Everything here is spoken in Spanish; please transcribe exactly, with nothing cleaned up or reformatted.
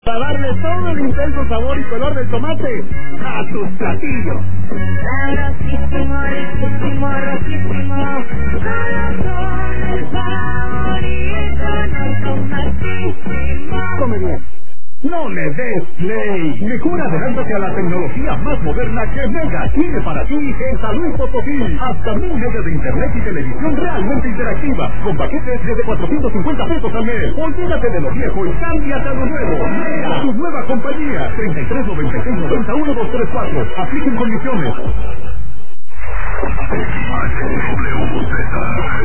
Para darle todo el intenso sabor y color del tomate a tus platillos. Sabrosísimo, riquísimo, rojísimo, corazón el favorito, no tomatísimo. Come bien. No le des play. Mejor adelántate a la tecnología más moderna que Mega tiene para ti en San Luis Potosí. Hasta mil megas de internet y televisión realmente interactiva, con paquetes desde cuatrocientos cincuenta pesos al mes. Olvídate de lo viejo y cámbiate a lo nuevo. Mega, tu nueva compañía. treinta y tres noventa y seis noventa uno dos tres cuatro. Apliquen condiciones. W Z